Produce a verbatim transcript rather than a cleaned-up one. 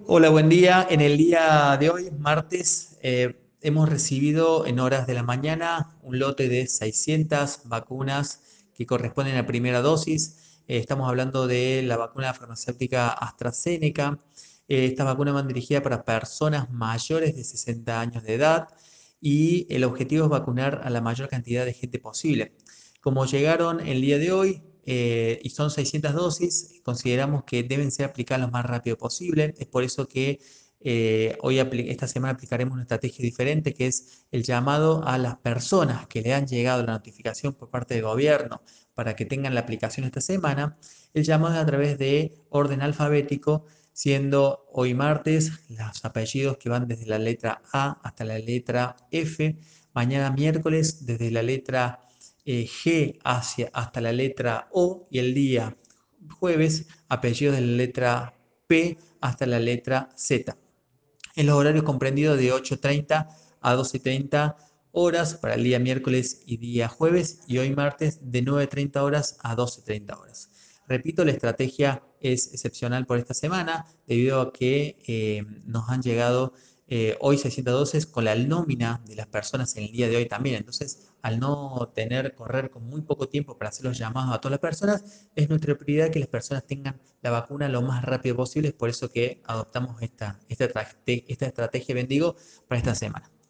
Hola, buen día. En el día de hoy, martes, eh, hemos recibido en horas de la mañana un lote de seiscientas vacunas que corresponden a primera dosis. Eh, estamos hablando de la vacuna farmacéutica AstraZeneca. Eh, estas vacunas van dirigidas para personas mayores de sesenta años de edad y el objetivo es vacunar a la mayor cantidad de gente posible. Como llegaron el día de hoy, eh, y son seiscientas dosis, consideramos que deben ser aplicadas lo más rápido posible. Es por eso que eh, hoy, esta semana aplicaremos una estrategia diferente, que es el llamado a las personas que le han llegado la notificación por parte del gobierno para que tengan la aplicación esta semana. El llamado es a través de orden alfabético, siendo hoy martes los apellidos que van desde la letra A hasta la letra F, mañana miércoles desde la letra eh, G hacia, hasta la letra O, y el día jueves apellidos de la letra P hasta la letra Z. En los horarios comprendidos de ocho treinta a doce treinta horas para el día miércoles y día jueves, y hoy martes de nueve treinta horas a doce treinta horas. Repito, la estrategia es excepcional por esta semana debido a que eh, nos han llegado eh, hoy seiscientas dosis con la nómina de las personas en el día de hoy también. Entonces, al no tener, correr con muy poco tiempo para hacer los llamados a todas las personas, es nuestra prioridad que las personas tengan la vacuna lo más rápido posible. Es por eso que adoptamos esta, esta, esta estrategia, bendigo, para esta semana.